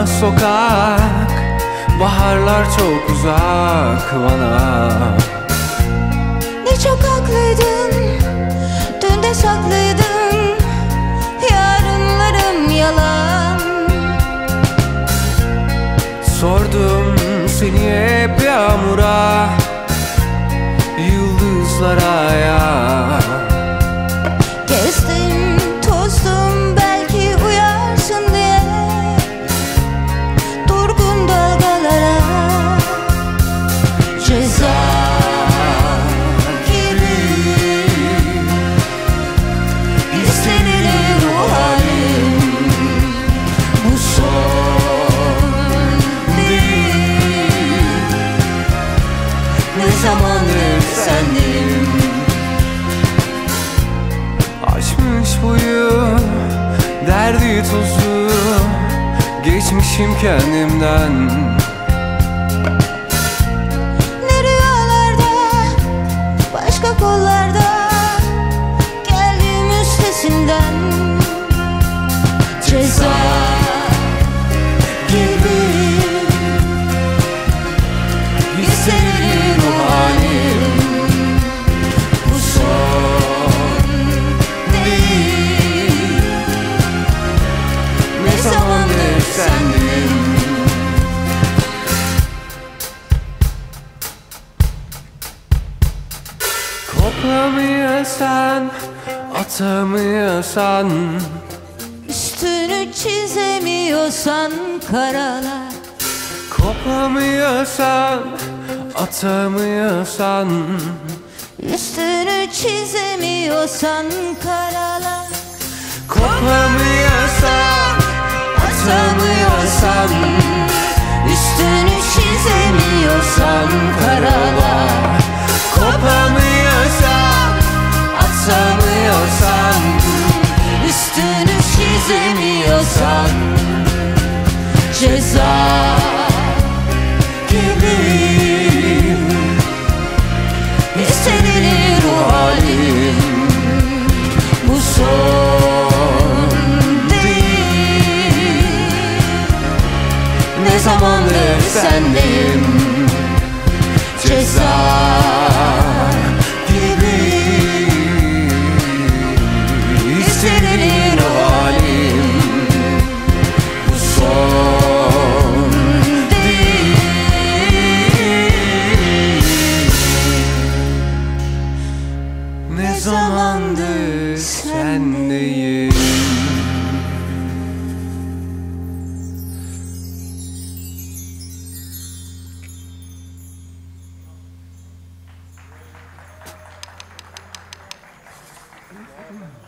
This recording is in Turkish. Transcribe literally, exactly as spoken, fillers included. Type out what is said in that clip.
sokak, baharlar çok uzak bana. Ne çok haklıydın, dün de saklıydın, yarınlarım yalan. Sordum seni hep yağmura, yıldızlara ya. Gezdim, tozdum, belki uyarsın diye durgun dalgalara. Ceza gibi hislenilir bu halim. Bu son değil, ne zamandır sendim. Aşmış boyu derdi tozu, geçmişim kendimden. Ne rüyalarda, başka kollarda geldim üstesinden. Ceza gibi hissedelim o halim. Bu son değil, ne zamandır sendim. Koklamıyorsan, atamıyorsan, Üstünü çizemiyorsan karala. kopamıyorsan, atamıyorsan, Üstünü çizemiyorsan karala. kopamıyorsan, atamıyorsan, Üstünü çizemiyorsan karala. kopamıyorsan, atamıyorsan, Üstünü çizemiyorsan ceza gibi hissedilir o halim. Bu son değil, ne zamandır sendeyim. Ceza gibi hissedilir o halim. Bu son değil, ne zamandır sendeyim. Thank you.